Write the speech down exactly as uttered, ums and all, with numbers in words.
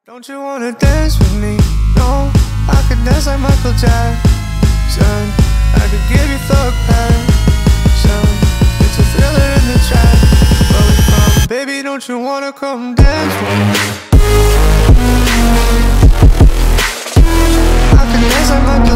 Don't you wanna dance with me? No, I could dance like Michael Jackson. I could give you thug passion. It's a thriller in the track. Where we from? Baby, don't you wanna come dance with me? I could dance like Michael